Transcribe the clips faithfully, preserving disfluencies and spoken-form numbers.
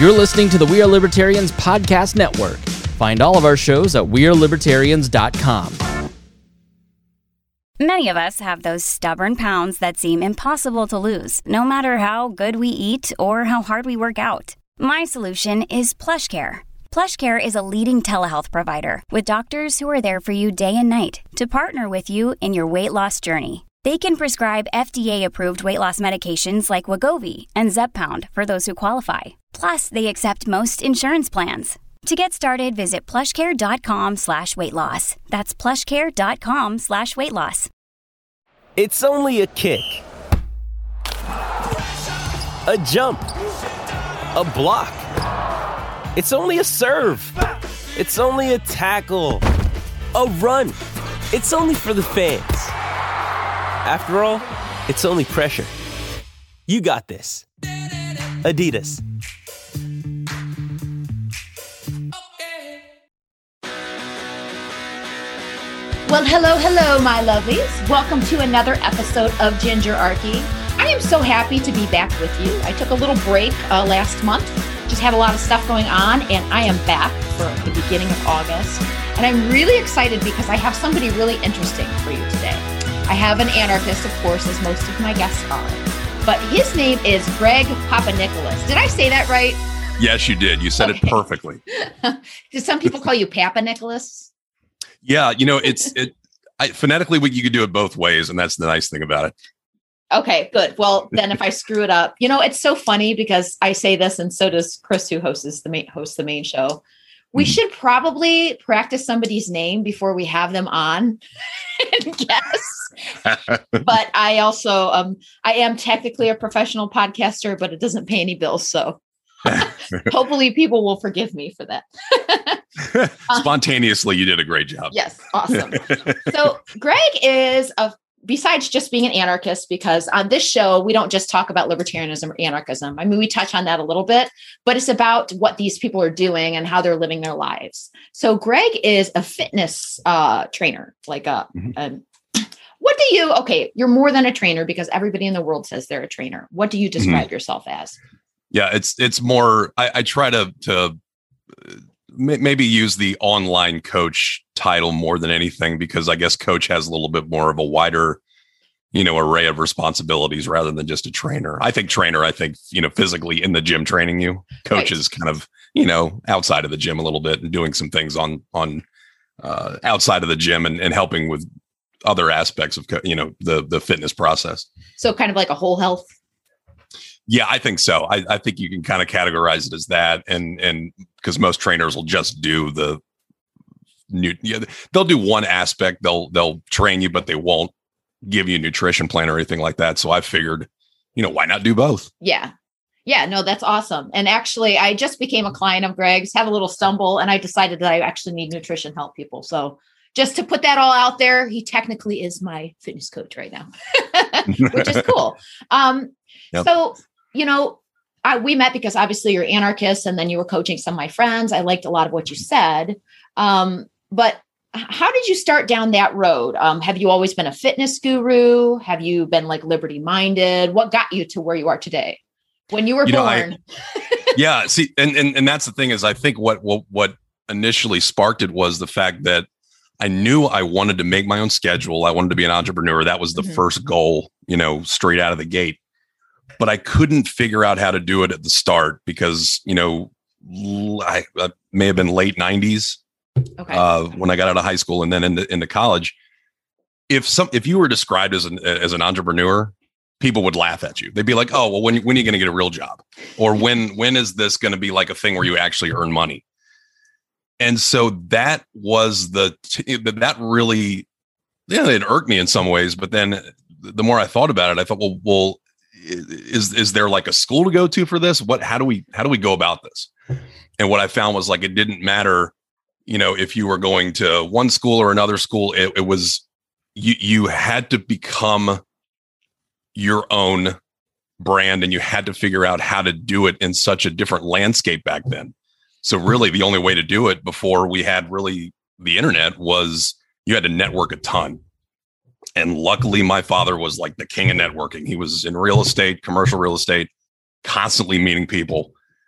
You're listening to the We Are Libertarians Podcast Network. Find all of our shows at we are libertarians dot com. Many of us have those stubborn pounds that seem impossible to lose, no matter how good we eat or how hard we work out. My solution is PlushCare. PlushCare is a leading telehealth provider with doctors who are there for you day and night to partner with you in your weight loss journey. They can prescribe F D A-approved weight loss medications like Wegovy and Zepbound for those who qualify. Plus, they accept most insurance plans. To get started, visit plushcare.com slash weight loss. That's plushcare.com slash weight loss. It's only a kick, a jump, a block. It's only a serve. It's only a tackle, a run. It's only for the fans. After all, it's only pressure. You got this. Adidas. Well, hello, hello, my lovelies. Welcome to another episode of Gingerarchy. I am so happy to be back with you. I took a little break uh, last month, just had a lot of stuff going on, and I am back for the beginning of August. And I'm really excited because I have somebody really interesting for you today. I have an anarchist, of course, as most of my guests are, but his name is Greg Papanicolaou. Did I say that right? Yes, you did. You said okay. It perfectly. Do some people call you Papanicolaou? Yeah, you know, it's it I, phonetically, you could do it both ways, and that's the nice thing about it. Okay, good. Well, then if I screw it up, you know, it's so funny because I say this, and so does Chris, who hosts the main hosts the main show. We mm-hmm. should probably practice somebody's name before we have them on and guess. But I also, um, I am technically a professional podcaster, but it doesn't pay any bills, so hopefully people will forgive me for that. Spontaneously, you did a great job. Yes. Awesome. So Greg is a, besides just being an anarchist, because on this show, we don't just talk about libertarianism or anarchism. I mean, we touch on that a little bit, but it's about what these people are doing and how they're living their lives. So Greg is a fitness uh, trainer, like a, mm-hmm. a, what do you, okay, you're more than a trainer because everybody in the world says they're a trainer. What do you describe mm-hmm. yourself as? Yeah, it's, it's more, I, I try to, to, maybe use the online coach title more than anything, because I guess coach has a little bit more of a wider, you know, array of responsibilities rather than just a trainer. I think trainer, I think, you know, physically in the gym training you. Coach right. is kind of, you know, outside of the gym a little bit and doing some things on, on uh, outside of the gym and, and helping with other aspects of, you know, the, the fitness process. So kind of like a whole health. Yeah, I think so. I, I think you can kind of categorize it as that. And, and because most trainers will just do the new, yeah, they'll do one aspect. They'll, they'll train you, but they won't give you a nutrition plan or anything like that. So I figured, you know, why not do both? Yeah. Yeah, no, that's awesome. And actually, I just became a client of Greg's, have a little stumble, and I decided that I actually need nutrition help people. So just to put that all out there, he technically is my fitness coach right now, which is cool. Um, yep. So, you know, I, we met because obviously you're anarchist, and then you were coaching some of my friends. I liked a lot of what you said. Um, but how did you start down that road? Um, have you always been a fitness guru? Have you been like liberty minded? What got you to where you are today when you were you born? Know, I, yeah. See, and, and, and that's the thing is I think what, what, what initially sparked it was the fact that I knew I wanted to make my own schedule. I wanted to be an entrepreneur. That was the mm-hmm. first goal, you know, straight out of the gate. But I couldn't figure out how to do it at the start because, you know, I, I may have been late nineties okay. uh, when I got out of high school and then into, into college. If some, if you were described as an as an entrepreneur, people would laugh at you. They'd be like, "Oh, well, when when are you going to get a real job? Or when when is this going to be like a thing where you actually earn money?" And so that was the t- that really, yeah, it irked me in some ways. But then the more I thought about it, I thought, well, well. Is is there like a school to go to for this? What how do we how do we go about this? And what I found was like it didn't matter, you know, if you were going to one school or another school. It, it was you you had to become your own brand, and you had to figure out how to do it in such a different landscape back then. So really, the only way to do it before we had really the internet was you had to network a ton. And luckily, my father was like the king of networking. He was in real estate, commercial real estate, constantly meeting people.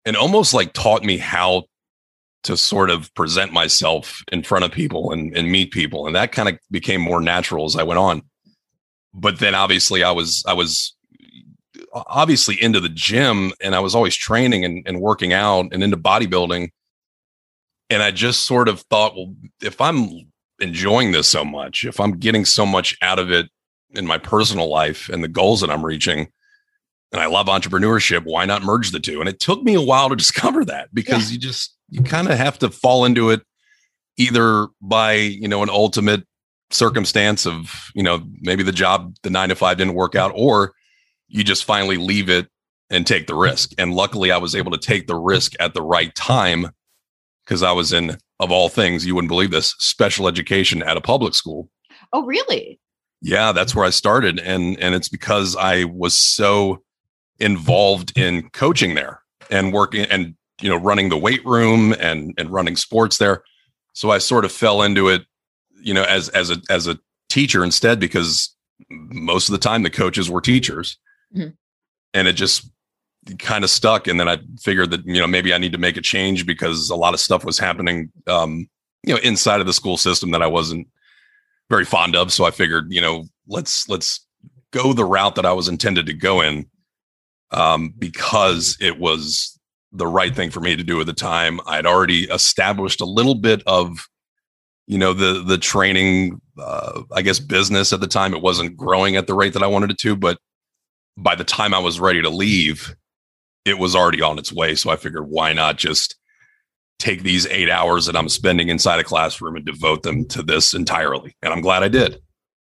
and almost like taught me how to sort of present myself in front of people and, and meet people. And that kind of became more natural as I went on. But then obviously I was, I was obviously into the gym, and I was always training and, and working out and into bodybuilding. And I just sort of thought, well, if I'm enjoying this so much, if I'm getting so much out of it in my personal life and the goals that I'm reaching, and I love entrepreneurship, why not merge the two? And it took me a while to discover that, because yeah. you just, you kind of have to fall into it either by, you know, an ultimate circumstance of, you know, maybe the job, the nine to five didn't work out, or you just finally leave it and take the risk. And luckily I was able to take the risk at the right time, because I was in, of all things, you wouldn't believe this, special education at a public school. Oh, really? Yeah, that's where I started. And, and it's because I was so involved in coaching there and working and, you know, running the weight room and, and running sports there. So I sort of fell into it, you know, as, as a, as a teacher instead, because most of the time the coaches were teachers. Mm-hmm. And it just kind of stuck. And then I figured that, you know, maybe I need to make a change, because a lot of stuff was happening, um, you know, inside of the school system that I wasn't very fond of. So I figured, you know, let's, let's go the route that I was intended to go in, um, because it was the right thing for me to do at the time. I'd already established a little bit of, you know, the, the training, uh, I guess, business at the time. It wasn't growing at the rate that I wanted it to, but by the time I was ready to leave, it was already on its way. So I figured, why not just take these eight hours that I'm spending inside a classroom and devote them to this entirely? And I'm glad I did.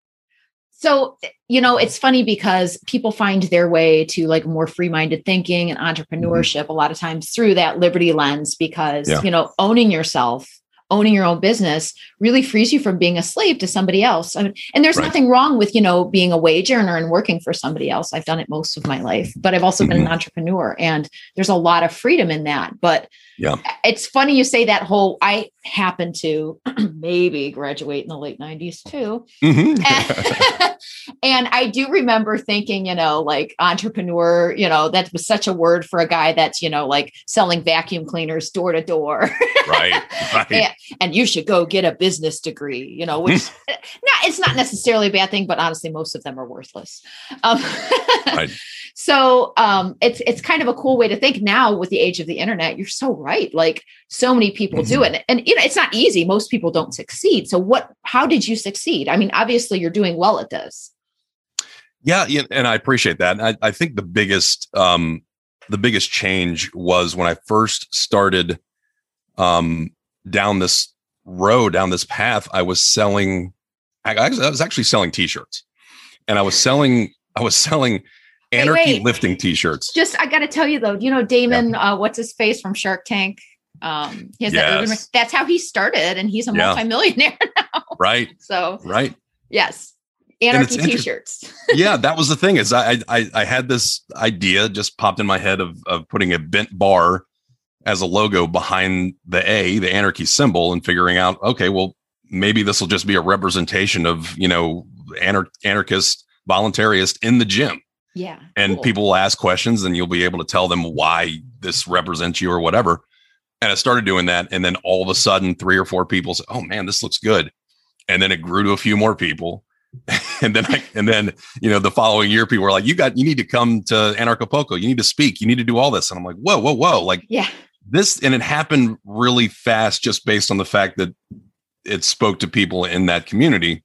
So, you know, it's funny because people find their way to like more free-minded thinking and entrepreneurship mm-hmm. a lot of times through that liberty lens, because, yeah. you know, owning yourself, owning your own business really frees you from being a slave to somebody else. I mean, and there's right. nothing wrong with, you know, being a wage earner and working for somebody else. I've done it most of my life, but I've also mm-hmm. been an entrepreneur, and there's a lot of freedom in that. But yeah, it's funny you say that whole, I happen to maybe graduate in the late nineties too. Mm-hmm. and, and I do remember thinking, you know, like entrepreneur, you know, that was such a word for a guy that's, you know, like selling vacuum cleaners door to door. Right. right. And, and you should go get a business degree, you know, which not, it's not necessarily a bad thing, but honestly, most of them are worthless. Um, right. So um, it's it's kind of a cool way to think now with the age of the internet. You're so right. Like so many people mm-hmm. do it. And you know, it's not easy. Most people don't succeed. So what, how did you succeed? I mean, obviously you're doing well at this. Yeah. yeah and I appreciate that. And I, I think the biggest, um, the biggest change was when I first started um, down this road, down this path. I was selling, I, I was actually selling t-shirts, and I was selling, I was selling Anarchy wait, wait. lifting t-shirts. Just, I got to tell you though, you know, Damon, yeah. uh, what's his face from Shark Tank? Um, he has yes. that, that's how he started, and he's a yeah. multimillionaire now. Right. So, right. Yes. Anarchy t-shirts. Yeah. That was the thing is I, I, I had this idea just popped in my head of, of putting a bent bar as a logo behind the A, the Anarchy symbol, and figuring out, okay, well, maybe this will just be a representation of, you know, anar- anarchist, voluntarist in the gym. Yeah. And cool. people will ask questions, and you'll be able to tell them why this represents you or whatever. And I started doing that. And then all of a sudden, three or four people said, oh man, this looks good. And then it grew to a few more people. and then, I, and then, you know, the following year, people were like, you got, you need to come to Anarchapulco. You need to speak. You need to do all this. And I'm like, whoa, whoa, whoa. Like yeah. this. And it happened really fast, just based on the fact that it spoke to people in that community.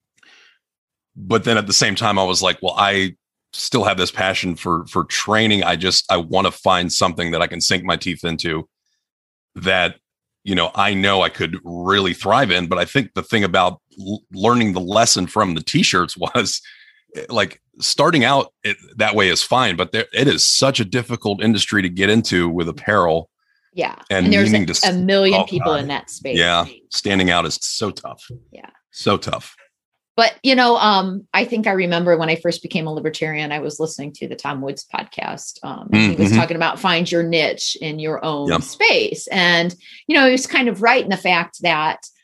But then at the same time, I was like, well, I still have this passion for, for training. I just, I want to find something that I can sink my teeth into that, you know, I know I could really thrive in. But I think the thing about l- learning the lesson from the t-shirts was like starting out it, that way is fine, but there, it is such a difficult industry to get into with apparel. Yeah. And, and there's a, a million oh, people God. in that space. Yeah. Standing out is so tough. Yeah. So tough. But, you know, um, I think I remember when I first became a libertarian, I was listening to the Tom Woods podcast. Um, and mm-hmm. he was talking about find your niche in your own yep. space. And, you know, he was kind of right in the fact that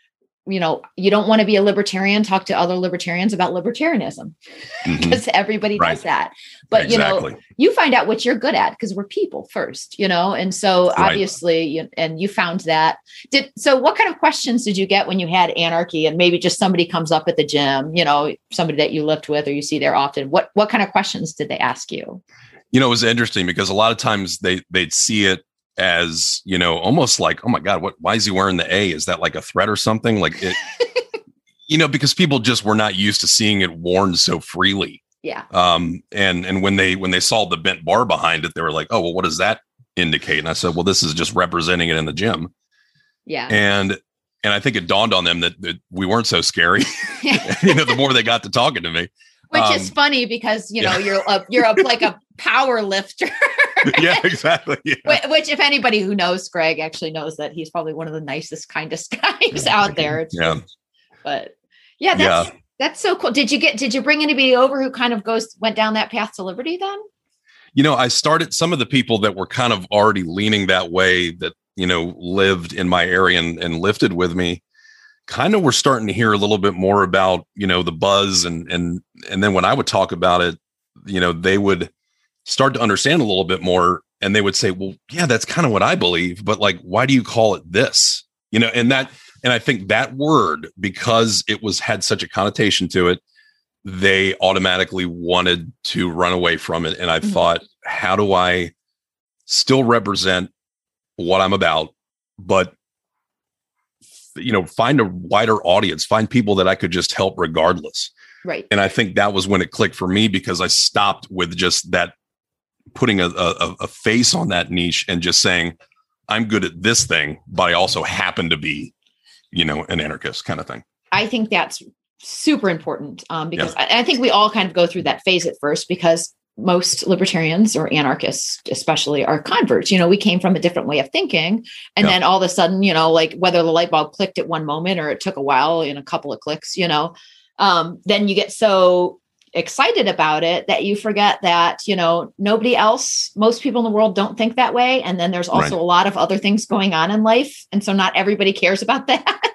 you know, you don't want to be a libertarian, talk to other libertarians about libertarianism because mm-hmm. everybody right. does that. But, exactly. you know, you find out what you're good at because we're people first, you know? And so right. obviously, you, and you found that. Did So what kind of questions did you get when you had anarchy and maybe just somebody comes up at the gym, you know, somebody that you lift with or you see there often? What, what kind of questions did they ask you? You know, it was interesting because a lot of times they, they'd see it as, you know, almost like, oh my God, what, why is he wearing the A? Is that like a threat or something? Like it, you know, because people just were not used to seeing it worn so freely. Yeah. Um, and, and when they, when they saw the bent bar behind it, they were like, oh, well, what does that indicate? And I said, well, this is just representing it in the gym. Yeah. And, and I think it dawned on them that, that we weren't so scary, you know, the more they got to talking to me. Which um, is funny because, you know, yeah. you're a, you're a, like a power lifter. Yeah, exactly. Yeah. Which, which, if anybody who knows Greg actually knows that he's probably one of the nicest, kindest guys out there. It's yeah. Just, but yeah, that's, yeah. that's so cool. Did you get, did you bring anybody over who kind of goes, went down that path to liberty then? You know, I started some of the people that were kind of already leaning that way that, you know, lived in my area and, and lifted with me. Kind of we're starting to hear a little bit more about, you know, the buzz and, and, and then when I would talk about it, you know, they would start to understand a little bit more and they would say, well, yeah, that's kind of what I believe, but like, why do you call it this? You know, and that, and I think that word, because it was, had such a connotation to it, they automatically wanted to run away from it. And I mm-hmm. thought, how do I still represent what I'm about, but you know, find a wider audience, find people that I could just help regardless. Right. And I think that was when it clicked for me because I stopped with just that, putting a, a, a face on that niche and just saying, I'm good at this thing, but I also happen to be, you know, an anarchist kind of thing. I think that's super important um, because yeah. I, I think we all kind of go through that phase at first because most libertarians or anarchists especially are converts. You know, we came from a different way of thinking. And yeah. then all of a sudden, you know, like whether the light bulb clicked at one moment or it took a while in a couple of clicks, you know, um, then you get so excited about it that you forget that, you know, nobody else, most people in the world don't think that way. And then there's also right. a lot of other things going on in life. And so not everybody cares about that.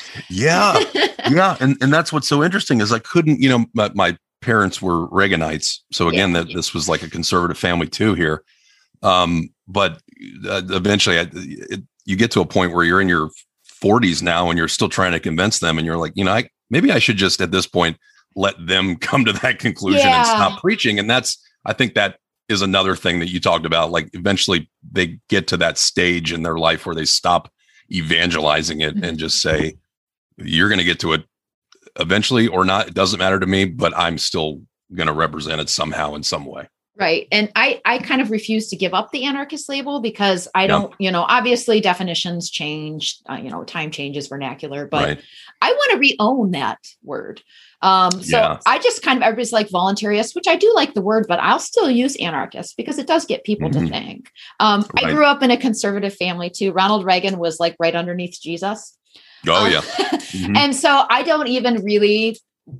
Yeah. Yeah. And, and that's what's so interesting is I couldn't, you know, my, my parents were Reaganites. So again, yeah. that this was like a conservative family too here. Um, but uh, eventually I, it, you get to a point where you're in your forties now and you're still trying to convince them. And you're like, you know, I, maybe I should just at this point, let them come to that conclusion yeah. and stop preaching. And that's, I think that is another thing that you talked about. Like eventually they get to that stage in their life where they stop evangelizing it mm-hmm. and just say, you're going to get to it eventually or not. It doesn't matter to me, but I'm still going to represent it somehow in some way. Right. And I, I kind of refuse to give up the anarchist label because I don't, yeah. you know, obviously definitions change, uh, you know, time changes vernacular, but right. I want to re-own that word. Um, so yeah. I just kind of, everybody's like voluntarist, which I do like the word, but I'll still use anarchist because it does get people mm-hmm. to think. Um, right. I grew up in a conservative family too. Ronald Reagan was like right underneath Jesus. Oh um, yeah. Mm-hmm. And so I don't even really,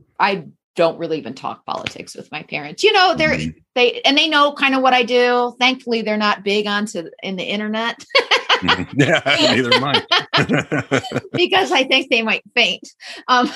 I don't really even talk politics with my parents. You know, they're, mm-hmm. they, and they know kind of what I do. Thankfully, they're not big onto in the internet. Yeah, neither am I. Because I think they might faint. Um,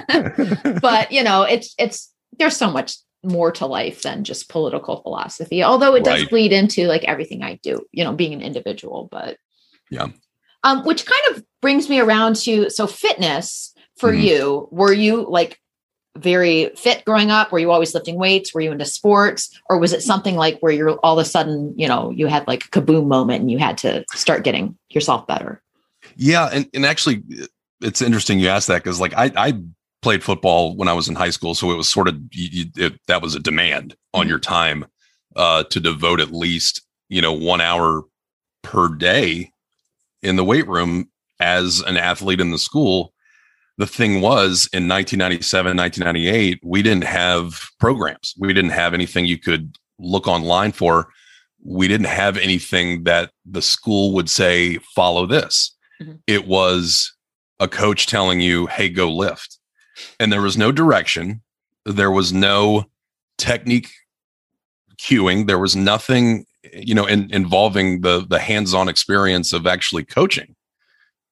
but you know, it's, it's, there's so much more to life than just political philosophy, although it does right. bleed into like everything I do, you know, being an individual, but yeah. Um, which kind of brings me around to, so fitness for mm-hmm. you, were you like very fit growing up? Were you always lifting weights? Were you into sports? Or was it something like where you're all of a sudden, you know, you had like a kaboom moment and you had to start getting yourself better? Yeah. And, and actually it's interesting you asked that because like I, I played football when I was in high school. So it was sort of, you, it, that was a demand on mm-hmm. your time uh, to devote at least, you know, one hour per day in the weight room as an athlete in the school. The thing was in nineteen ninety-seven, nineteen ninety-eight, we didn't have programs. We didn't have anything you could look online for. We didn't have anything that the school would say, follow this. Mm-hmm. It was a coach telling you, hey, go lift. And there was no direction. There was no technique cueing. There was nothing, you know, in, involving the, the hands-on experience of actually coaching.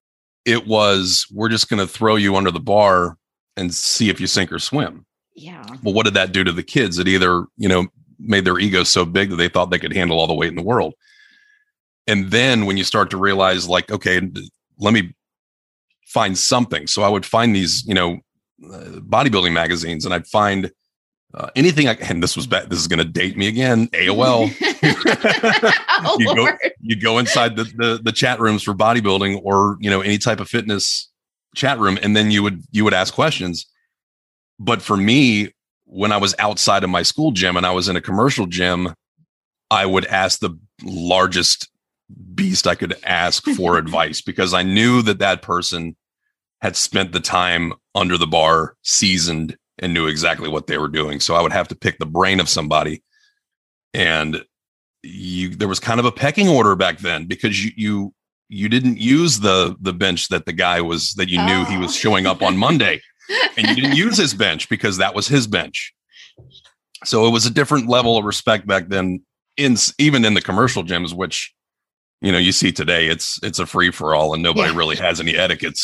it was, we're just going to throw you under the bar and see if you sink or swim. Yeah. Well, what did that do to the kids? It either, you know, made their ego so big that they thought they could handle all the weight in the world. And then when you start to realize, like, okay, let me find something. So I would find these, you know, uh, bodybuilding magazines, and I'd find uh, anything. I, and this was bad. This is going to date me again. A O L. oh, you go, Lord. you go inside the, the the chat rooms for bodybuilding, or you know, any type of fitness chat room, and then you would you would ask questions. But for me, when I was outside of my school gym and I was in a commercial gym, I would ask the largest beast I could ask for advice, because I knew that that person had spent the time under the bar, seasoned, and knew exactly what they were doing. So I would have to pick the brain of somebody. And you, there was kind of a pecking order back then, because you, you, you didn't use the, the bench that the guy was, that you knew oh. he was showing up on Monday, and you didn't use his bench because that was his bench. So it was a different level of respect back then, in even in the commercial gyms, which, you know, you see today, it's it's a free for all, and nobody yeah. really has any etiquettes.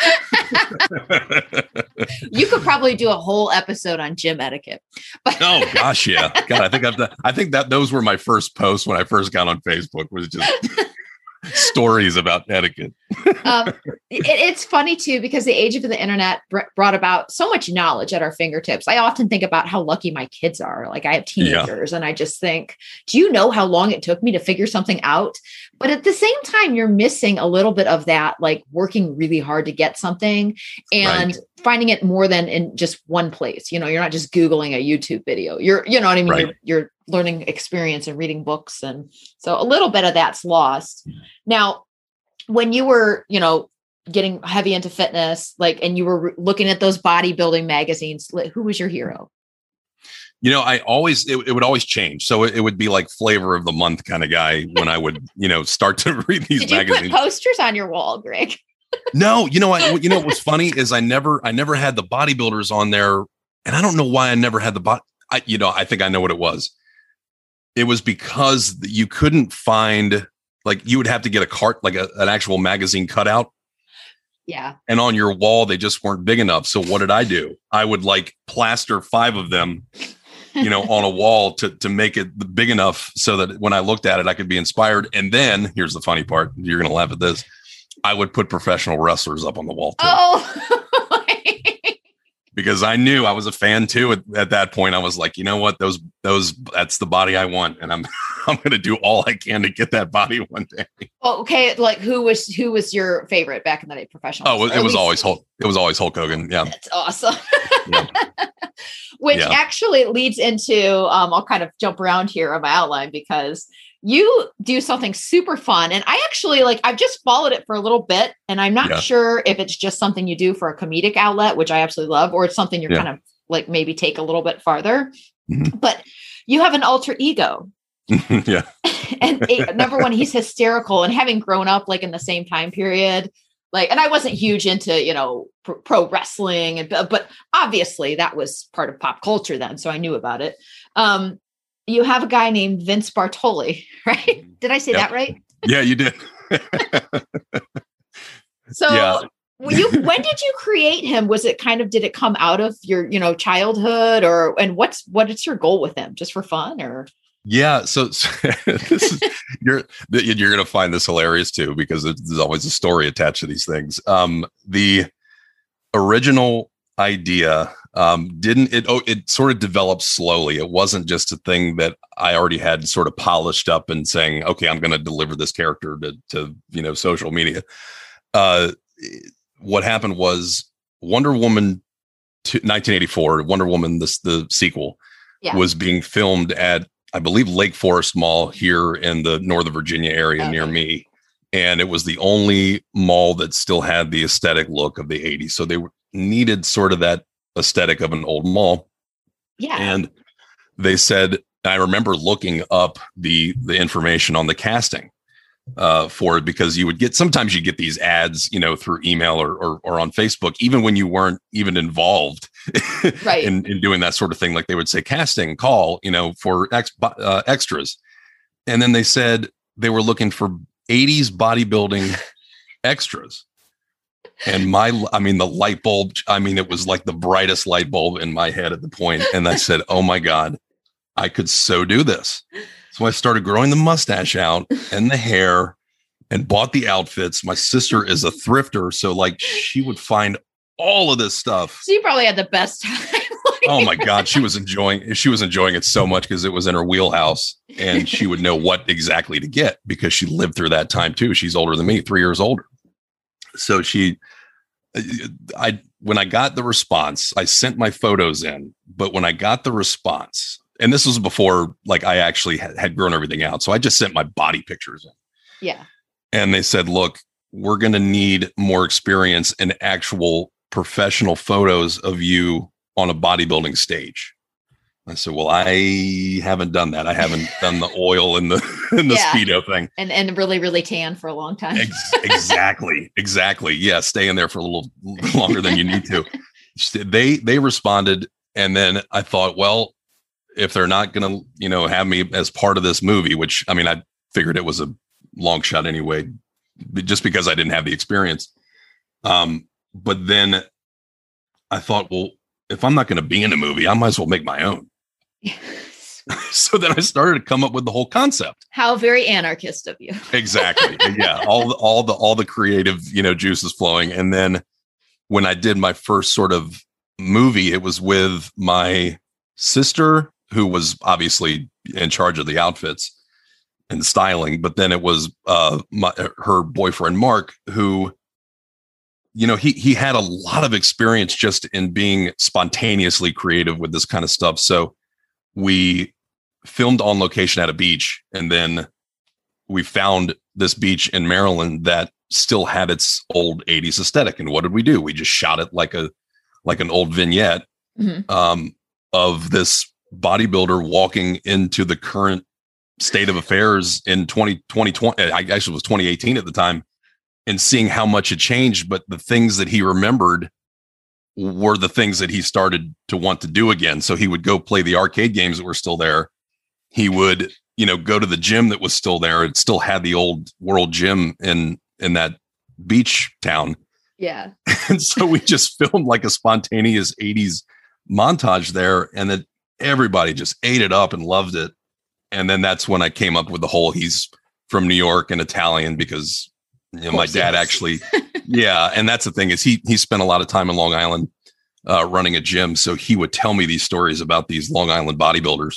You could probably do a whole episode on gym etiquette. But oh gosh, yeah. God, I think I've done, I think that those were my first posts when I first got on Facebook, was just stories about etiquette. um, it, it's funny too, because the age of the internet br- brought about so much knowledge at our fingertips. I often think about how lucky my kids are. Like, I have teenagers, yeah. and I just think, do you know how long it took me to figure something out? But at the same time, you're missing a little bit of that, like working really hard to get something and right. finding it more than in just one place. You know, you're not just Googling a YouTube video. You're, you know what I mean? Right. You're, you're learning experience and reading books. And so a little bit of that's lost. Now, when you were, you know, getting heavy into fitness, like, and you were looking at those bodybuilding magazines, who was your hero? You know, I always, it, it would always change. So it, it would be like flavor of the month kind of guy when I would, you know, start to read these Did magazines. You put posters on your wall, Greg? No, you know what, you know, what was funny is I never, I never had the bodybuilders on there, and I don't know why I never had the bot. I, you know, I think I know what it was. It was because you couldn't find, like, you would have to get a cart, like a, an actual magazine cutout. Yeah. And on your wall, they just weren't big enough. So what did I do? I would like plaster five of them, you know, on a wall to, to make it big enough so that when I looked at it, I could be inspired. And then here's the funny part. You're going to laugh at this. I would put professional wrestlers up on the wall too. Oh, because I knew I was a fan too. At, at that point, I was like, you know what, those, those, that's the body I want. And I'm, I'm going to do all I can to get that body one day. Well, okay. Like, who was, who was your favorite back in the day? Professional? Oh, it, it was always Hulk. It was always Hulk Hogan. Yeah. That's awesome. Yeah. Which yeah. actually leads into, um, I'll kind of jump around here on my outline, because you do something super fun. And I actually, like, I've just followed it for a little bit, and I'm not yeah. sure if it's just something you do for a comedic outlet, which I absolutely love, or it's something you're yeah. kind of like maybe take a little bit farther, mm-hmm. but you have an alter ego. yeah. And it, number one, he's hysterical, and having grown up like in the same time period, like, and I wasn't huge into, you know, pro, pro wrestling, and, but obviously that was part of pop culture then. So I knew about it. Um, You have a guy named Vince Bartoli, right? Did I say yep. that right? Yeah, you did. So yeah. when, you, when did you create him? Was it kind of, did it come out of your, you know, childhood, or, and what's, what is your goal with him? Just for fun, or? Yeah. So, so this is, you're, you're going to find this hilarious too, because there's always a story attached to these things. Um, the original idea um didn't it oh it sort of developed slowly. It wasn't just a thing that I already had sort of polished up and saying, okay, I'm going to deliver this character to to you know social media. Uh what happened was Wonder Woman nineteen eighty-four, Wonder Woman, this the sequel, yeah. was being filmed at, I believe, Lake Forest Mall here in the Northern Virginia area, okay. near me, and it was the only mall that still had the aesthetic look of the eighties. So they needed sort of that aesthetic of an old mall. Yeah. And they said, I remember looking up the the information on the casting uh, for it, because you would get, sometimes you get these ads, you know, through email or or, or on Facebook, even when you weren't even involved right. in, in doing that sort of thing. Like they would say casting call, you know, for ex, uh, extras. And then they said they were looking for eighties bodybuilding extras. And my, I mean, the light bulb, I mean, it was like the brightest light bulb in my head at the point. And I said, oh my God, I could so do this. So I started growing the mustache out and the hair and bought the outfits. My sister is a thrifter. So like she would find all of this stuff. So you probably had the best time. Oh my God. She was enjoying, she was enjoying it so much because it was in her wheelhouse and she would know what exactly to get because she lived through that time too. She's older than me, three years older. So she, I, when I got the response, I sent my photos in, but when I got the response, and this was before like I actually had, had grown everything out. So I just sent my body pictures in. Yeah. And they said, look, we're going to need more experience in actual professional photos of you on a bodybuilding stage. I said, well, I haven't done that. I haven't done the oil and the and the yeah. Speedo thing. And and really, really tan for a long time. Ex- exactly. Exactly. Yeah. Stay in there for a little longer than you need to. They they responded. And then I thought, well, if they're not going to, you know, have me as part of this movie, which I mean, I figured it was a long shot anyway, just because I didn't have the experience. Um, but then I thought, well, if I'm not going to be in a movie, I might as well make my own. So then I started to come up with the whole concept. How very anarchist of you. Exactly. Yeah. All the, all the, all the creative, you know, juices flowing. And then when I did my first sort of movie, it was with my sister, who was obviously in charge of the outfits and styling. But then it was uh, my, her boyfriend, Mark, who, you know, he, he had a lot of experience just in being spontaneously creative with this kind of stuff. So we filmed on location at a beach, and then we found this beach in Maryland that still had its old eighties aesthetic. And what did we do? We just shot it like a, like an old vignette mm-hmm. um, of this bodybuilder walking into the current state of affairs in twenty twenty. I guess it was twenty eighteen at the time, and seeing how much had changed. But the things that he remembered were the things that he started to want to do again. So he would go play the arcade games that were still there. He would, you know, go to the gym that was still there. It still had the old World Gym in, in that beach town. Yeah. And so we just filmed like a spontaneous eighties montage there, and then everybody just ate it up and loved it. And then that's when I came up with the whole, he's from New York and Italian, because you know, my dad actually, yeah. And that's the thing, is he, he spent a lot of time in Long Island uh, running a gym. So he would tell me these stories about these Long Island bodybuilders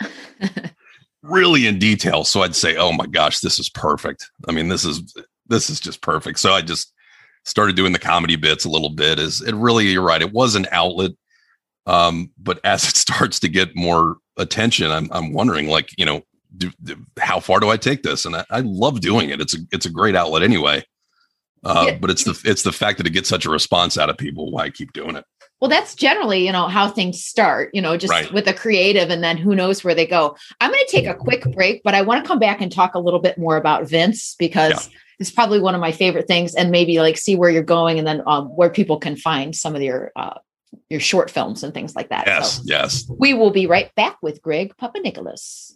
really in detail. So I'd say, oh my gosh, this is perfect. I mean, this is, this is just perfect. So I just started doing the comedy bits a little bit. Is it really, you're right, it was an outlet. Um, but as it starts to get more attention, I'm, I'm wondering, like, you know, Do, do, how far do I take this? And I, I love doing it. It's a it's a great outlet anyway. Uh, yeah. But it's the it's the fact that it gets such a response out of people why I keep doing it. Well, that's generally, you know, how things start, you know, just right. with a creative, and then who knows where they go. I'm going to take a quick break, but I want to come back and talk a little bit more about Vince, because yeah. it's probably one of my favorite things, and maybe like see where you're going, and then um, where people can find some of your uh, your short films and things like that. Yes, so yes. We will be right back with Greg Papanikolas.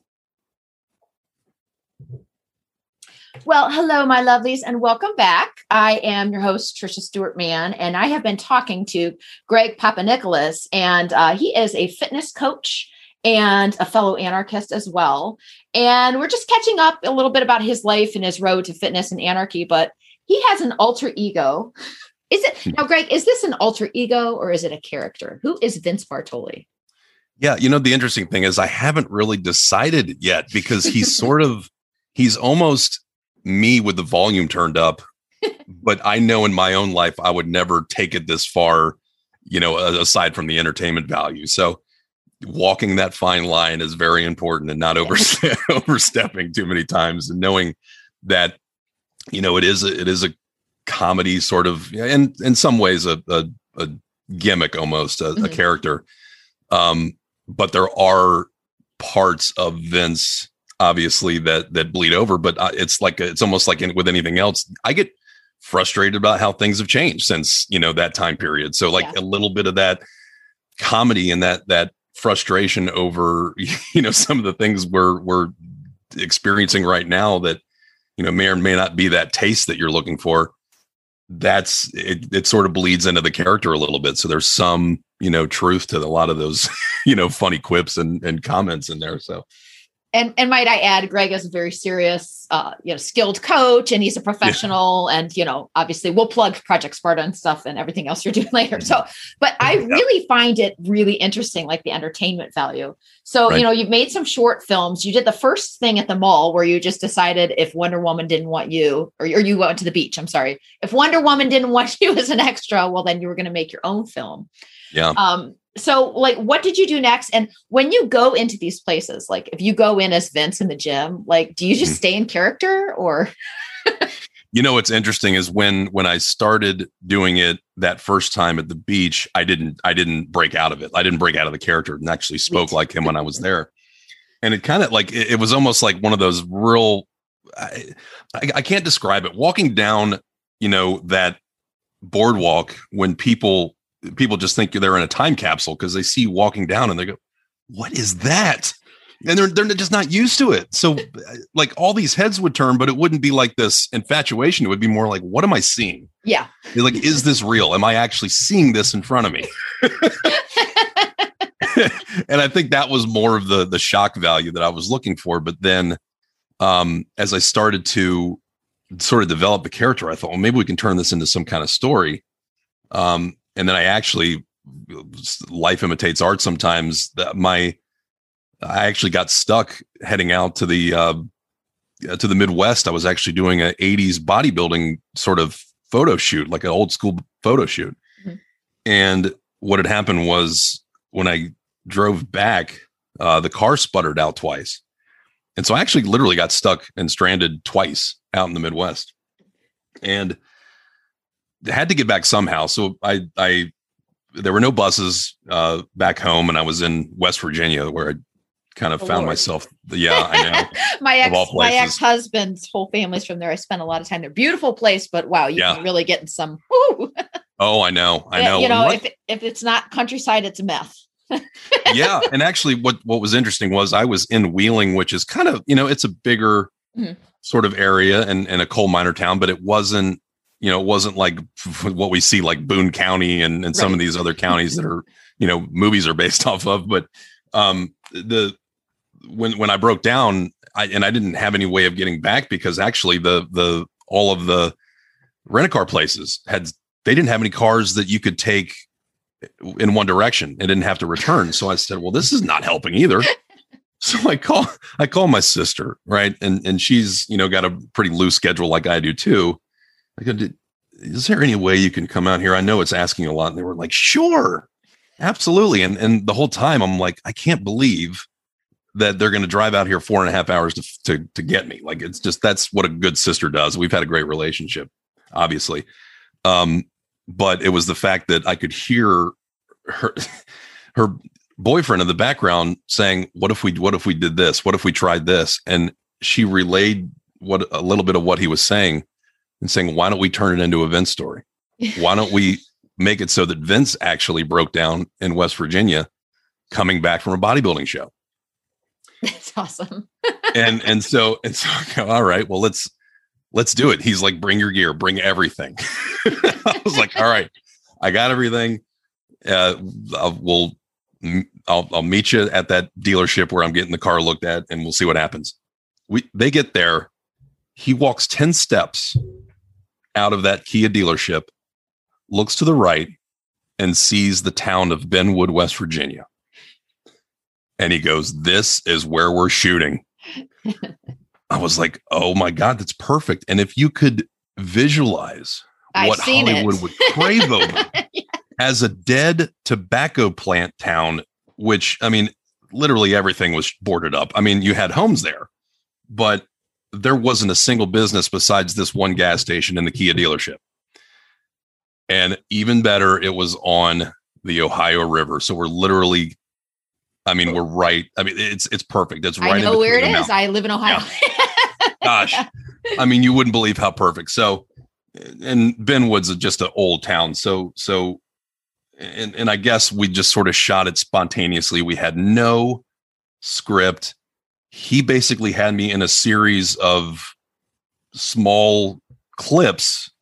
Well, hello, my lovelies, and welcome back. I am your host, Trisha Stewart Mann, and I have been talking to Greg Papanikolas, and uh, he is a fitness coach and a fellow anarchist as well. And we're just catching up a little bit about his life and his road to fitness and anarchy, but he has an alter ego. Is it now, Greg, is this an alter ego or is it a character? Who is Vince Bartoli? Yeah, you know, the interesting thing is I haven't really decided yet, because he's sort of, he's almost me with the volume turned up, but I know in my own life, I would never take it this far, you know, aside from the entertainment value. So walking that fine line is very important, and not overste- overstepping too many times, and knowing that, you know, it is, a, it is a comedy sort of, and in some ways, a, a, a gimmick, almost a, mm-hmm. a character. Um, but there are parts of Vince, obviously, that that bleed over, but it's like it's almost like in, with anything else, I get frustrated about how things have changed since, you know, that time period. So like yeah. a little bit of that comedy and that that frustration over, you know, some of the things we're we're experiencing right now that, you know, may or may not be that taste that you're looking for. that's it, it sort of bleeds into the character a little bit. So there's some, you know, truth to a lot of those, you know, funny quips and, and comments in there. So. And and might I add, Greg is a very serious, uh, you know, skilled coach, and he's a professional. Yeah. And, you know, obviously we'll plug Project Sparta and stuff and everything else you're doing later. So, but I really find it really interesting, like the entertainment value. So, right. you know, you've made some short films. You did the first thing at the mall where you just decided if Wonder Woman didn't want you, or, or you went to the beach, I'm sorry. If Wonder Woman didn't want you as an extra, well, then you were going to make your own film. Yeah. Um, So like, what did you do next? And when you go into these places, like if you go in as Vince in the gym, like, do you just mm-hmm. stay in character or? You know, what's interesting is when, when I started doing it that first time at the beach, I didn't, I didn't break out of it. I didn't break out of the character and actually spoke like him when I was there. And it kind of like, it, it was almost like one of those real, I, I, I can't describe it. Walking down, you know, that boardwalk when people, people just think they're in a time capsule because they see you walking down and they go, what is that? And they're, they're just not used to it. So like all these heads would turn, but it wouldn't be like this infatuation. It would be more like, what am I seeing? Yeah. You're like, is this real? Am I actually seeing this in front of me? And I think that was more of the, the shock value that I was looking for. But then um, as I started to sort of develop the character, I thought, well, maybe we can turn this into some kind of story. Um, And then I actually, life imitates art sometimes. That my, I actually got stuck heading out to the uh, to the Midwest. I was actually doing an eighties bodybuilding sort of photo shoot, like an old school photo shoot. Mm-hmm. And what had happened was when I drove back, uh, the car sputtered out twice. And so I actually literally got stuck and stranded twice out in the Midwest. And had to get back somehow. So I, I, there were no buses uh, back home, and I was in West Virginia where I kind of oh, found Lord. myself. Yeah, I know. my ex, my ex-husband's whole family's from there. I spent a lot of time there. Beautiful place, but wow, you yeah. can really get in some. Woo. Oh, I know, I know. You know, what, if if it's not countryside, it's meth. Yeah, and actually, what what was interesting was I was in Wheeling, which is kind of, you know, it's a bigger mm-hmm. sort of area and and a coal miner town, but it wasn't. You know, it wasn't like what we see like Boone County and, and right. some of these other counties that are, you know, movies are based off of. But um, the when when I broke down, I, and I didn't have any way of getting back because actually the the all of the rent-a-car places had they didn't have any cars that you could take in one direction and didn't have to return. So I said, well, this is not helping either. So I call I call my sister, right, and and she's, you know, got a pretty loose schedule like I do too. I go, is there any way you can come out here? I know it's asking a lot. And they were like, sure, absolutely. And and the whole time I'm like, I can't believe that they're going to drive out here four and a half hours to, to, to get me. Like, it's just, that's what a good sister does. We've had a great relationship, obviously. Um, but it was the fact that I could hear her, her boyfriend in the background saying, what if we, what if we did this? What if we tried this? And she relayed what a little bit of what he was saying. And saying, why don't we turn it into a Vince story? Why don't we make it so that Vince actually broke down in West Virginia coming back from a bodybuilding show? That's awesome. and and so and so I go, all right, well, let's let's do it. He's like, bring your gear, bring everything. I was like, all right, I got everything. Uh, I'll, we'll I'll I'll meet you at that dealership where I'm getting the car looked at, and we'll see what happens. We they get there. He walks ten steps out of that Kia dealership, looks to the right, and sees the town of Benwood, West Virginia. And he goes, this is where we're shooting. I was like, oh my God, that's perfect. And if you could visualize I've what Hollywood it. would crave over yeah. as a dead tobacco plant town, which, I mean, literally everything was boarded up. I mean, you had homes there, but there wasn't a single business besides this one gas station in the Kia dealership. And even better, it was on the Ohio River. So we're literally, I mean, we're right. I mean, it's it's perfect. It's right. I know in where it is. Mountains. I live in Ohio. Yeah. Gosh, I mean, you wouldn't believe how perfect. So, and Benwood's just an old town. So, so, and and I guess we just sort of shot it spontaneously. We had no script. He basically had me in a series of small clips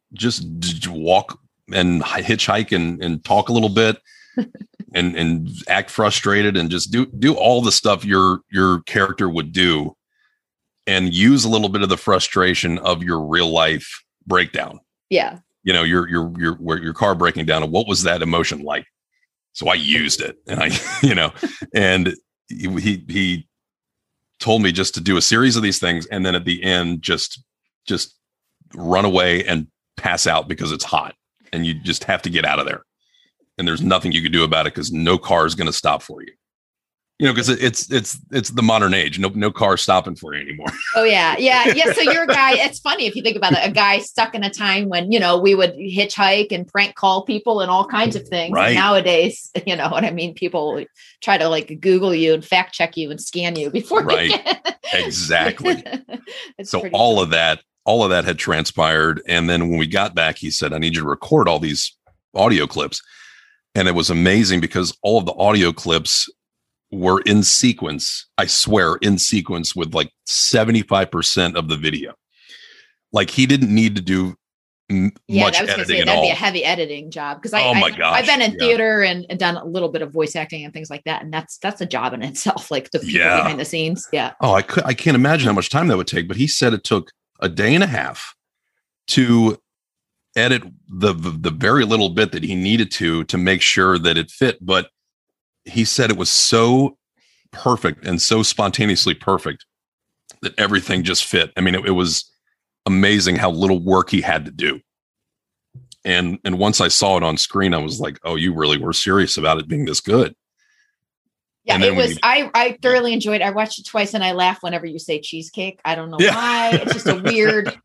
just d- walk and hitchhike and, and talk a little bit and, and act frustrated and just do, do all the stuff your, your character would do and use a little bit of the frustration of your real life breakdown. Yeah. You know, your, your, your, where your car breaking down and what was that emotion like? So I used it and I, you know, and he, he, he told me just to do a series of these things. And then at the end, just, just run away and pass out because it's hot and you just have to get out of there. And there's nothing you can do about it because no car is going to stop for you. You know, because it's it's it's the modern age. No no car stopping for you anymore. Oh yeah, yeah, yeah. So you're a guy. It's funny if you think about it. A guy stuck in a time when you know we would hitchhike and prank call people and all kinds of things. Right. Nowadays, you know what I mean. People try to like Google you and fact check you and scan you before. Right. You get... Exactly. So pretty all funny. of that, all of that had transpired, and then when we got back, he said, "I need you to record all these audio clips," and it was amazing because all of the audio clips were in sequence, I swear, in sequence with like seventy-five percent of the video. Like he didn't need to do m- Yeah, much I was going to editing say at that'd all. be a heavy editing job because I, Oh my I gosh, I've been in yeah. theater and, and done a little bit of voice acting and things like that, and that's that's a job in itself. Like the people Yeah. behind the scenes. Yeah. Oh, I could, I can't imagine how much time that would take, but he said it took a day and a half to edit the, the, the very little bit that he needed to, to make sure that it fit. But he said it was so perfect and so spontaneously perfect that everything just fit. I mean, it, it was amazing how little work he had to do. And, and once I saw it on screen, I was like, oh, you really were serious about it being this good. Yeah, And it then when was. you- I I thoroughly enjoyed it. I watched it twice, and I laugh whenever you say cheesecake. I don't know Yeah. why. It's just a weird.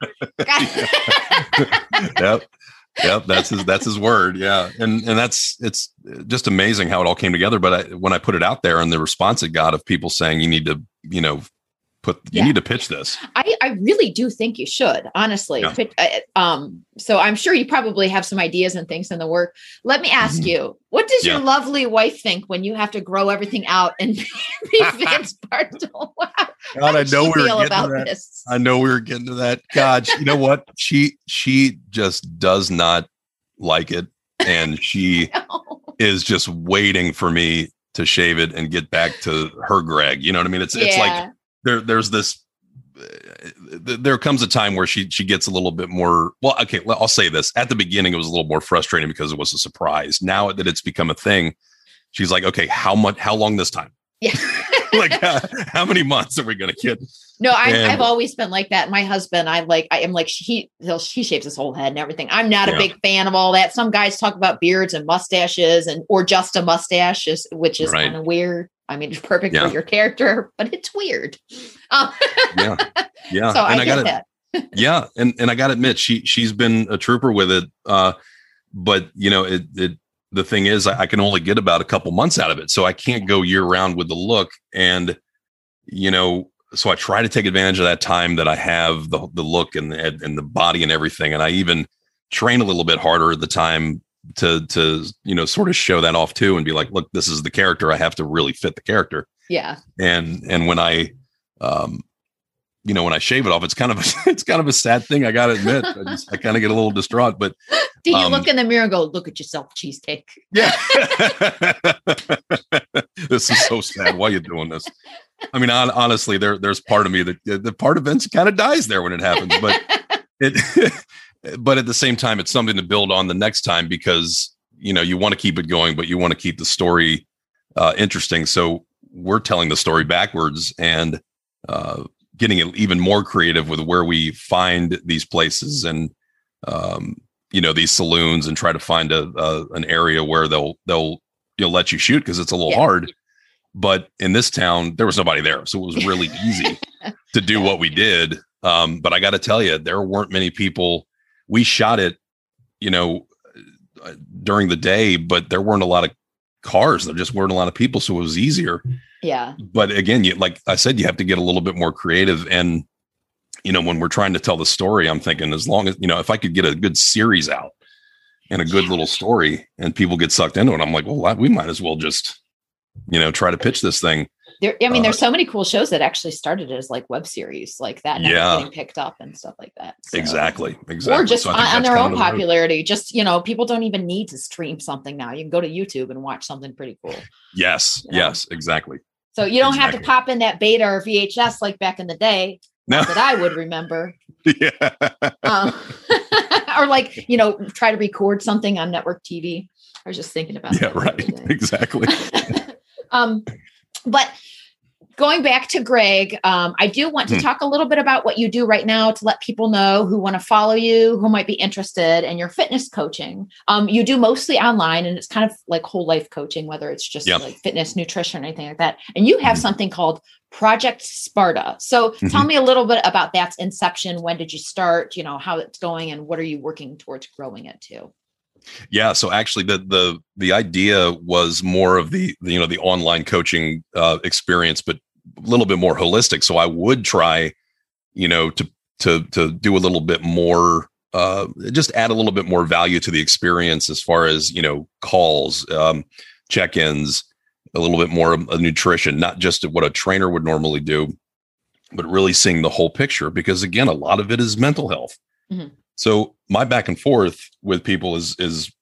Yep. Yep. That's his, that's his word. Yeah. And, and that's, it's just amazing how it all came together. But I, when I put it out there and the response it got of people saying, you need to, you know, put, you Yeah. need to pitch this. I, I really do think you should, honestly. Yeah. Fit- uh, Um, so I'm sure you probably have some ideas and things in the work. Let me ask Mhm. you, what does your Yeah. lovely wife think when you have to grow everything out and be Vince Bartolo? God, I does know she we were feel getting to about that. this? I know we were getting to that. God, you know what? She, she just does not like it. And she No. is just waiting for me to shave it and get back to her Greg. You know what I mean? It's, it's like Yeah. there, there's this, there comes a time where she she gets a little bit more, well, okay, I'll say this. At the beginning, it was a little more frustrating because it was a surprise. Now that it's become a thing, she's like, okay, how much, how long this time? Yeah. Like, uh, how many months are we going to get? No, I, And- I've always been like that. My husband, I like, I am like, he, he'll, he shaves his whole head and everything. I'm not a Yeah. big fan of all that. Some guys talk about beards and mustaches and, or just a mustache, is, which is Right. kind of weird. I mean, it's perfect Yeah. for your character, but it's weird. Um, Yeah. Yeah. so I and I, get gotta, that. yeah. And, and I got to admit, she, she's been a trooper with it. Uh, but you know, it, it, the thing is, I, I can only get about a couple months out of it. So I can't go year round with the look. And, you know, so I try to take advantage of that time that I have the the look and the, and the body and everything. And I even train a little bit harder at the time to, to, you know, sort of show that off too and be like, look, this is the character. I have to really fit the character. Yeah. And, and when I, um, you know, when I shave it off, it's kind of, a, it's kind of a sad thing. I got to admit, I just, I kind of get a little distraught, but Do you Um, look in the mirror and go, look at yourself, cheesecake? yeah, this is so sad. Why are you doing this? I mean, on, honestly, there, there's part of me that the part of Vince kind of dies there when it happens, but it, but at the same time, it's something to build on the next time because, you know, you want to keep it going, but you want to keep the story uh, interesting. So we're telling the story backwards and uh, getting it even more creative with where we find these places and, um, you know, these saloons and try to find a, a an area where they'll, they'll, you know, let you shoot because it's a little Yeah. hard. But in this town, there was nobody there. So it was really easy to do what we did. Um, but I got to tell you, there weren't many people. We shot it, you know, during the day, but there weren't a lot of cars. There just weren't a lot of people. So it was easier. Yeah. But again, you, like I said, you have to get a little bit more creative. And, you know, when we're trying to tell the story, I'm thinking as long as, you know, if I could get a good series out and a good little story and people get sucked into it, I'm like, well, we might as well just, you know, try to pitch this thing. There, I mean, Uh, there's so many cool shows that actually started as like web series like that, and Yeah. getting picked up and stuff like that. So- Exactly. Exactly. Or just So I on, think on that's their kind own of the road. popularity. Just, you know, people don't even need to stream something now. You can go to YouTube and watch something pretty cool. Yes. You know? Yes. Exactly. So you don't have to Exactly. pop in that beta or V H S like back in the day No. that I would remember. Yeah. Um, or like, you know, try to record something on network T V. I was just thinking about Yeah. that. the other Right. day. Exactly. um, but going back to Greg, um, I do want to Hmm. talk a little bit about what you do right now to let people know who want to follow you, who might be interested in your fitness coaching. Um, you do mostly online, and it's kind of like whole life coaching, whether it's just Yep. like fitness, nutrition, or anything like that. And you have Mhm. something called Project Sparta. So tell Mhm. me a little bit about that's inception. When did you start? You know, how it's going, and what are you working towards growing it to? Yeah. So actually, the the the idea was more of the, the you know the online coaching uh, experience, but a little bit more holistic. So I would try, you know, to to to do a little bit more, uh, just add a little bit more value to the experience as far as you know calls, um, check-ins, a little bit more of nutrition, not just what a trainer would normally do, but really seeing the whole picture. Because again, a lot of it is mental health. Mhm. So my back and forth with people is is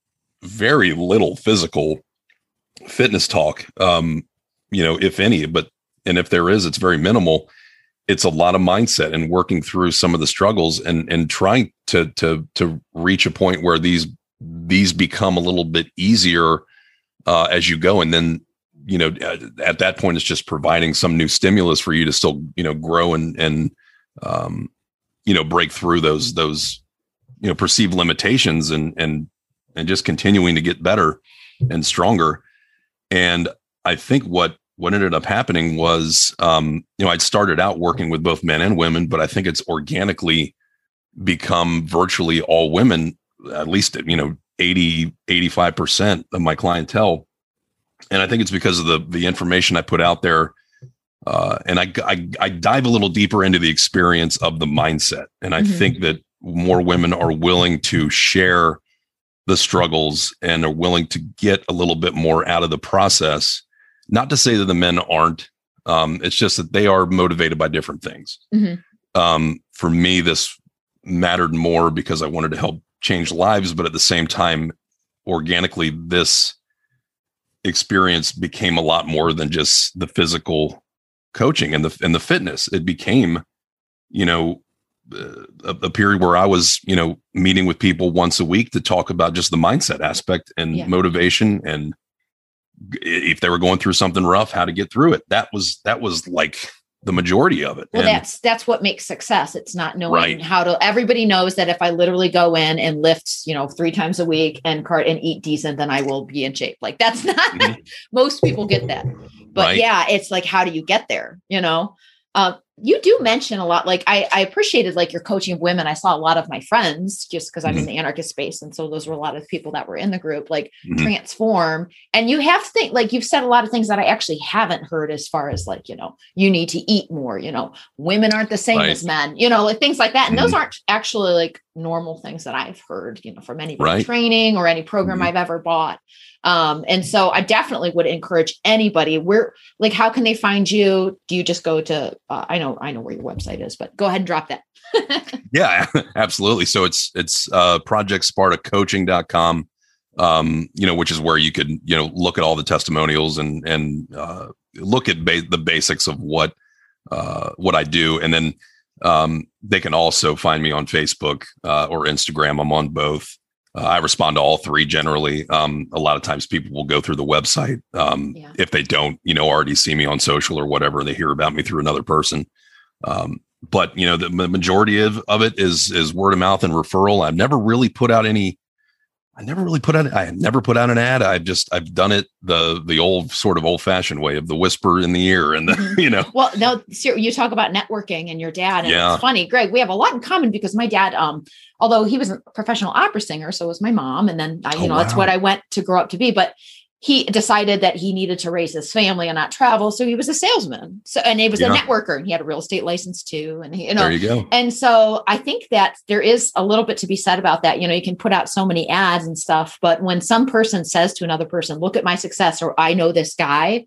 very little physical fitness talk, um, you know, if any. But and if there is, it's very minimal. It's a lot of mindset and working through some of the struggles and and trying to to to reach a point where these these become a little bit easier uh, as you go, and then you know at, at that point it's just providing some new stimulus for you to still you know grow and and um, you know, break through those, those, you know, perceived limitations and, and, and just continuing to get better and stronger. And I think what, what ended up happening was, um, you know, I'd started out working with both men and women, but I think it's organically become virtually all women, at least, you know, eighty, eighty-five percent of my clientele. And I think it's because of the, the information I put out there. Uh, and I, I I dive a little deeper into the experience of the mindset. And I Mhm. think that more women are willing to share the struggles and are willing to get a little bit more out of the process. Not to say that the men aren't. Um, it's just that they are motivated by different things. Mhm. Um, for me, this mattered more because I wanted to help change lives. But at the same time, organically, this experience became a lot more than just the physical coaching and the and the fitness. It became, you know, uh, a, a period where I was, you know, meeting with people once a week to talk about just the mindset aspect and Yeah. motivation, and if they were going through something rough, how to get through it. That was that was like the majority of it. Well, And- that's that's what makes success. It's not knowing Right. how to. Everybody knows that if I literally go in and lift, you know, three times a week and cart and eat decent, then I will be in shape. Like that's not Mhm. most people get that. But Right. yeah, it's like, how do you get there? You know, uh, you do mention a lot. Like I, I appreciated like your coaching of women. I saw a lot of my friends just because I'm in Mhm. the anarchist space, and so those were a lot of people that were in the group. Like Mhm. transform, and you have think like you've said a lot of things that I actually haven't heard as far as like, you know, you need to eat more. You know, women aren't the same Right. as men. You know, like things like that. And those Mhm. aren't actually like normal things that I've heard. You know, from any Right. training or any program Mhm. I've ever bought. Um, and so I definitely would encourage anybody where, like, how can they find you? Do you just go to, uh, I know, I know where your website is, but go ahead and drop that. Yeah, absolutely. So it's, it's, uh, project sparta coaching dot com, um, you know, which is where you could, you know, look at all the testimonials and, and, uh, look at ba- the basics of what, uh, what I do. And then, um, they can also find me on Facebook, uh, or Instagram. I'm on both. Uh, I respond to all three generally. Um, a lot of times people will go through the website. Um, Yeah. if they don't, you know, already see me on social or whatever, they hear about me through another person. Um, but you know, the, the majority of, of it is, is word of mouth and referral. I've never really put out any, I never really put out, I have never put out an ad. I've just, I've done it the, the old sort of old fashioned way of the whisper in the ear and the, Mhm. you know, Well, no, ser- you talk about networking and your dad, and Yeah. it's funny, Greg, we have a lot in common because my dad, um, although he was a professional opera singer, so was my mom. And then I, you Oh, know, that's wow. what I went to grow up to be, but he decided that he needed to raise his family and not travel. So he was a salesman. So, and he was Yeah. a networker, and he had a real estate license too. And he, you know, there you go. and so I think that there is a little bit to be said about that. You know, you can put out so many ads and stuff, but when some person says to another person, look at my success, or I know this guy,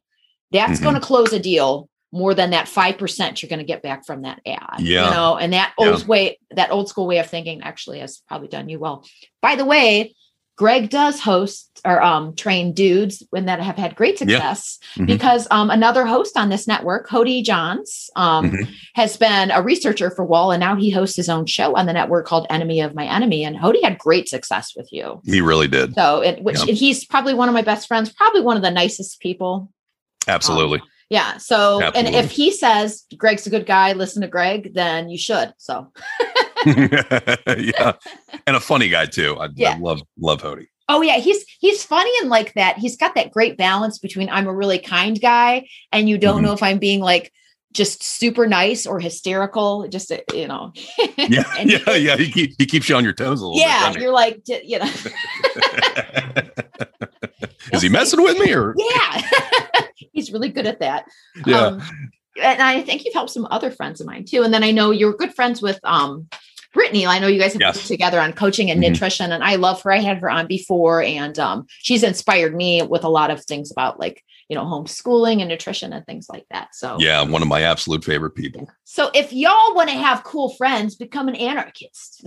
That's Mm-hmm. going to close a deal more than that five percent you're going to get back from that ad. Yeah. You know, and that Yeah. old way, that old school way of thinking actually has probably done you well. By the way, Greg does host or um, train dudes when that have had great success Mhm. because um, another host on this network, Cody Johns, um, Mhm. has been a researcher for Wall, and now he hosts his own show on the network called Enemy of My Enemy. And Cody had great success with you. He really did. So, it, which Yeah. and he's probably one of my best friends, probably one of the nicest people. Absolutely. Um, yeah. So, Absolutely. and if he says Greg's a good guy, listen to Greg, then you should. So, Yeah. And a funny guy too. I, Yeah. I love, love Hody. oh yeah, he's he's funny and like that. He's got that great balance between I'm a really kind guy and you don't Mhm. know if I'm being like just super nice or hysterical. Just uh, you know. Yeah. And yeah. Yeah. He, keep, he keeps you on your toes a little yeah, bit. you're like j- you know. Is he messing with me or? Yeah, he's really good at that. Yeah. Um, and I think you've helped some other friends of mine too. And then I know you're good friends with um, Brittany. I know you guys have Yes. worked together on coaching and Mhm. nutrition, and I love her. I had her on before, and um, she's inspired me with a lot of things about like you know homeschooling and nutrition and things like that. So Yeah. One of my absolute favorite people. so if y'all want to have cool friends, become an anarchist.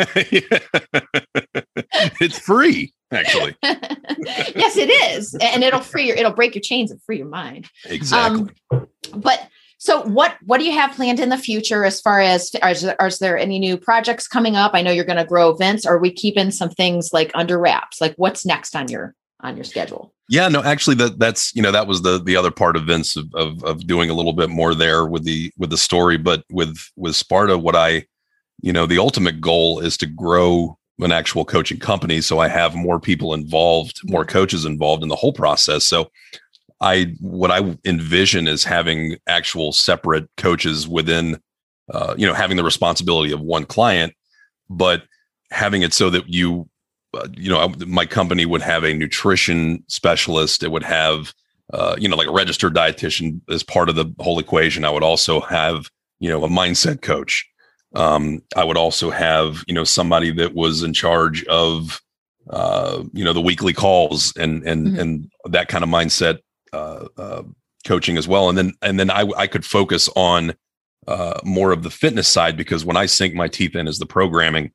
It's free, actually. Yes, it is, and it'll free your, it'll break your chains and free your mind. Exactly. Um, but so what, what do you have planned in the future as far as, are, there- are there any new projects coming up? I know you're going to grow events. Or are we keeping some things like under wraps? Like what's next on your, on your schedule? Yeah, no, actually that that's, you know, that was the, the other part of Vince of, of, of doing a little bit more there with the, with the story, but with, with Sparta, what I, you know, the ultimate goal is to grow an actual coaching company. So I have more people involved, more coaches involved in the whole process. So I, what I envision is having actual separate coaches within, uh, you know, having the responsibility of one client, but having it so that you, uh, you know, I, my company would have a nutrition specialist. It would have, uh, you know, like a registered dietitian as part of the whole equation. I would also have, you know, a mindset coach. Um, I would also have, you know, somebody that was in charge of, uh, you know, the weekly calls and, and, Mhm. and that kind of mindset, uh, uh, coaching as well. And then, and then I, I could focus on, uh, more of the fitness side, because when I sink my teeth in is the programming,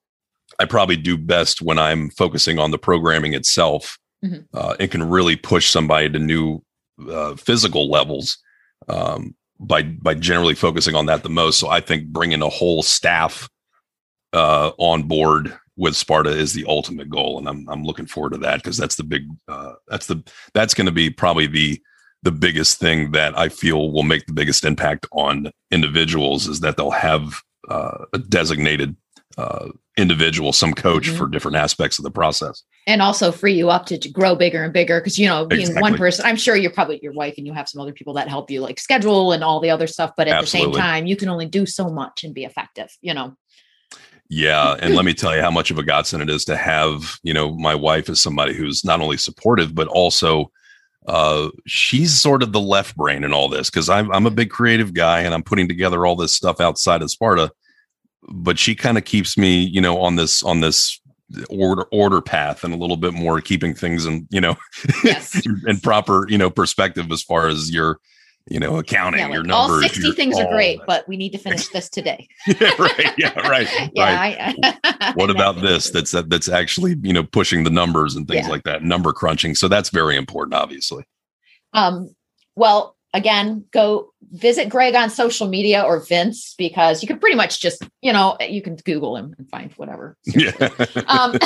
I probably do best when I'm focusing on the programming itself. Mhm. Uh, it can really push somebody to new, uh, physical levels, um, by, by generally focusing on that the most. So I think bringing a whole staff, uh, on board with Sparta is the ultimate goal. And I'm, I'm looking forward to that, because that's the big, uh, that's the, that's going to be probably the, the biggest thing that I feel will make the biggest impact on individuals, is that they'll have, uh, a designated, uh, individual, some coach Mhm. for different aspects of the process. And also free you up to, to grow bigger and bigger. Cause you know, being Exactly. one person, I'm sure you're probably your wife and you have some other people that help you like schedule and all the other stuff. But at Absolutely. the same time, you can only do so much and be effective, you know? Yeah. And let me tell you how much of a godsend it is to have, you know, my wife is somebody who's not only supportive, but also, uh, she's sort of the left brain in all this. Cause I'm, I'm a big creative guy and I'm putting together all this stuff outside of Sparta, but she kind of keeps me, you know, on this, on this order, order path, and a little bit more keeping things in, you know, Yes. in proper, you know, perspective as far as your, you know, accounting, Yeah, your like, all numbers. sixty your- things are all great, that. but we need to finish this today. Yeah, right. Yeah, right. Yeah. right. I, What about this? That's that, that's actually, you know, pushing the numbers and things Yeah. like that, number crunching. So that's very important, obviously. Um, well, again, go visit Greg on social media, or Vince, because you can pretty much just, you know, you can Google him and find whatever. Yeah. Um,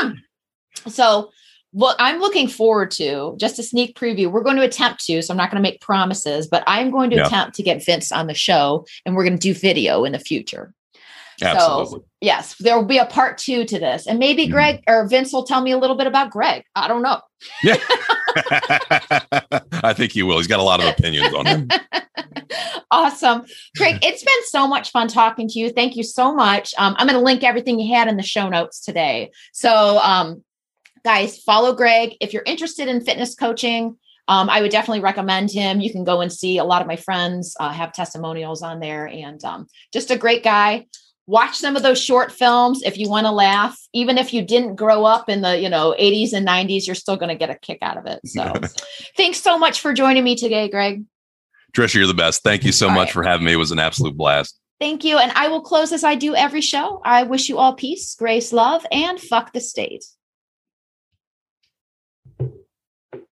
so what I'm looking forward to, just a sneak preview, we're going to attempt to, so I'm not going to make promises, but I'm going to Yeah. attempt to get Vince on the show, and we're going to do video in the future. Absolutely. So, yes, there will be a part two to this. And maybe Mhm. Greg or Vince will tell me a little bit about Greg. I don't know. Yeah. I think he will. He's got a lot of opinions on him. Awesome. Greg, it's been so much fun talking to you. Thank you so much. Um, I'm going to link everything you had in the show notes today. So, um, guys, follow Greg. If you're interested in fitness coaching, um, I would definitely recommend him. You can go and see a lot of my friends uh, have testimonials on there, and um, just a great guy. watch some of those short films if you want to laugh. Even if you didn't grow up in the, you know, eighties and nineties, you're still going to get a kick out of it. So thanks so much for joining me today, Greg. Trisha, you're the best. Thank you so all much right. for having me. It was an absolute blast. Thank you. And I will close as I do every show. I wish you all peace, grace, love, and fuck the state.